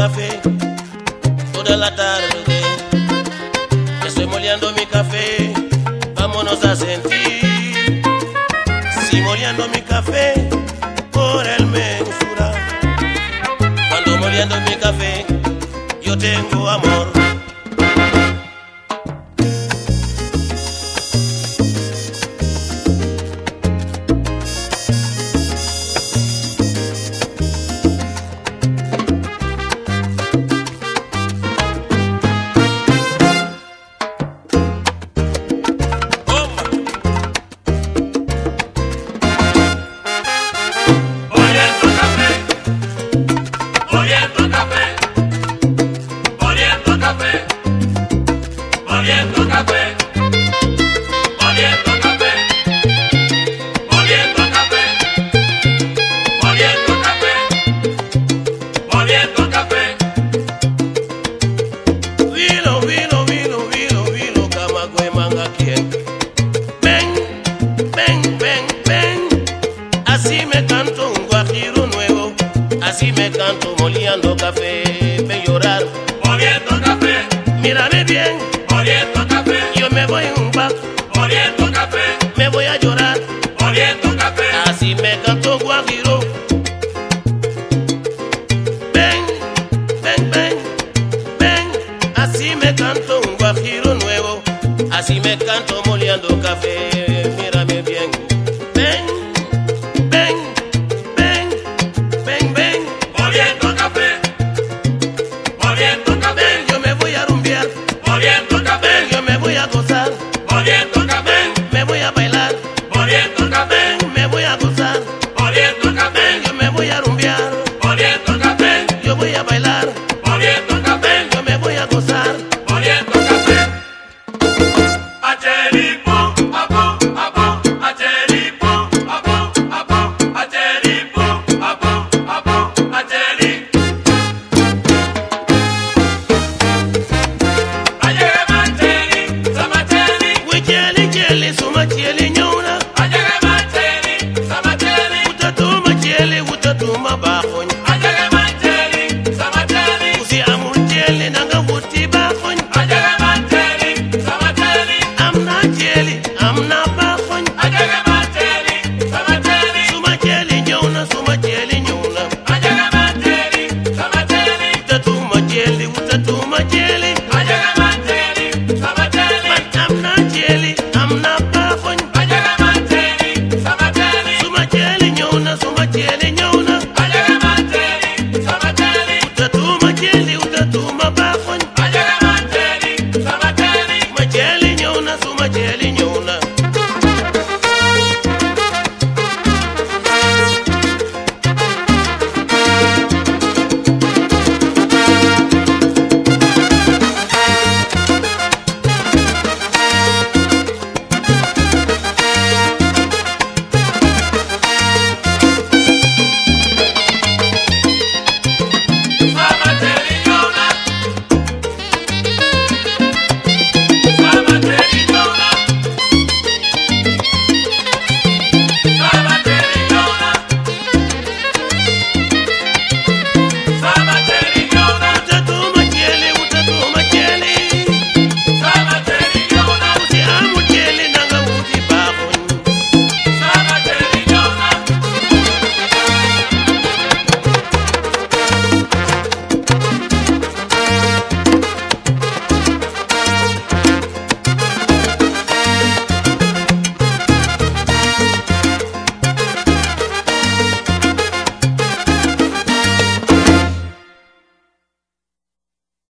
café toda la tarde. Estoy moliendo mi café, vámonos a sentir. Sí, moliendo mi café por el mensura. Cuando moliendo mi café yo tengo amor. Moliendo café, moliendo café, moliendo café, moliendo café, moliendo café. Vino, vino, vino, vino, vino, Camagüey manga quien. Ven, ven, ven, ven. Así me canto un guajiro nuevo, así me canto moliendo café. Ven llorar, Moliendo café, mírame bien.